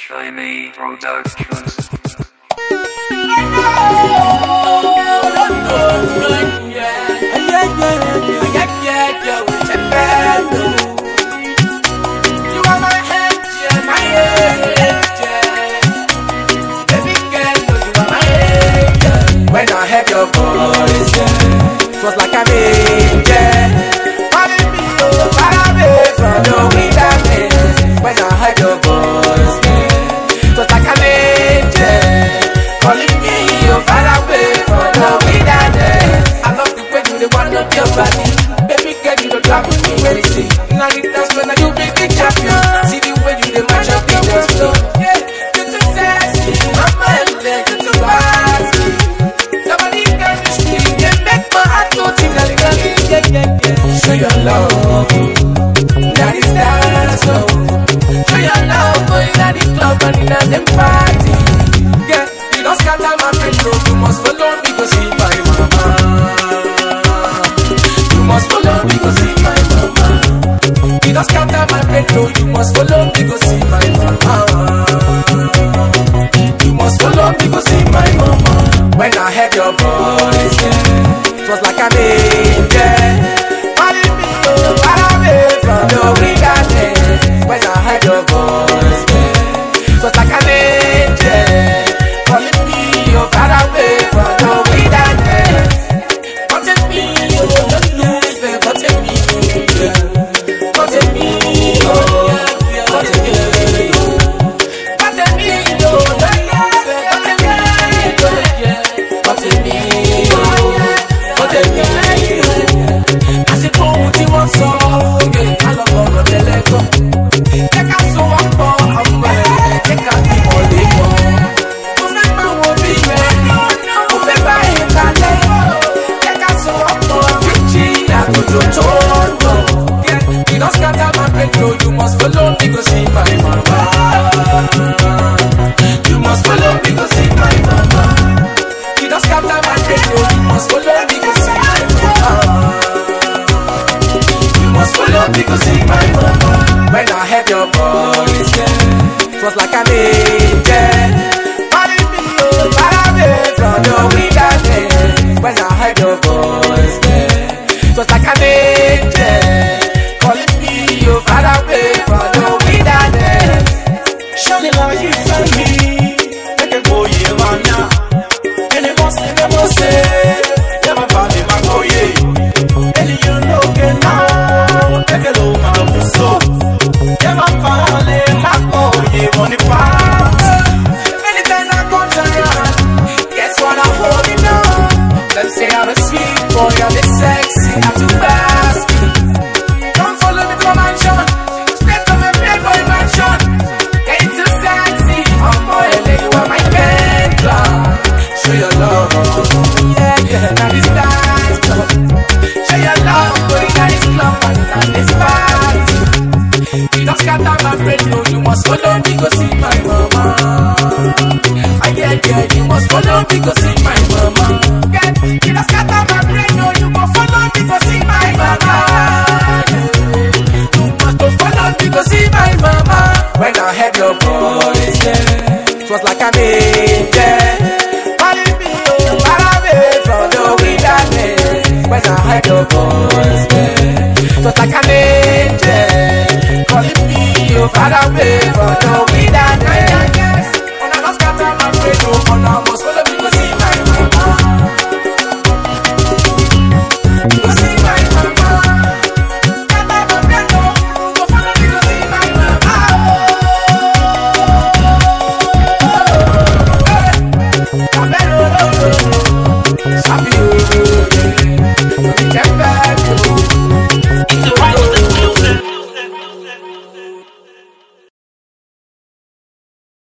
Shiny Productions. When I heard your voice, it was like an angel calling me far away from the wilderness. When I heard your voice, it was like an angel calling me far away from the wilderness. I love the way you wind up your body, baby girl, you don't drive me crazy. Now that's when you make the champion. See the way you match up in the flow. Yeah, you're too sexy, mama, you're too fast. Show your love, that is dance. Show your love, boy, that is club and in the party. Yeah, you don't scatter my friend, no, you must follow me go see my mama. You must follow me go see my mama. You don't scatter my friend, no, you must follow me go see my mama. You must follow me go see my mama. When I heard your voice, yeah, it was like an angel. From the wilderness, when I heard your voice, it was like an angel calling me far away from the wilderness. Come take me, come take me, come take me, come take me, come take me, come take me, come take me. I said, oh, what you want so? You must follow me go see my mama. You must follow me go see my mama. You don't scatter my radio. You must follow me go see my mama. You must follow me go see my mama. When I heard your voice, yeah, it was like an angel calling me far away from the wilderness. When I heard your voice, yeah, it was like an angel calling me far away from the wilderness. Surely like you tell me, make a boy man now. And it must say, never find him a go ye. And you know get now, take a look at the so. Never find him a go ye on the path. Many times I come around, guess what I'm holding on. Them say I'm a sweet boy, I'm a sexy, I'm too fast. Come follow me to my mansion, straight to my playboy mansion. Get too sexy, I'm boy, you are my mentor. Show your love, yeah, now this dance club. Show your love, boy, now this club and this party. You don't scatter my friend, no, you must follow me go see my mama. Yeah, you must follow me go see my mama. Yeah, you don't scatter my friend, no, you must follow me go see my mama. Follow me go see my mama. When I heard your voice, yeah, it was like an angel calling me far away from the wilderness. When I heard your voice, yeah, it was like an angel calling me far away from the wilderness.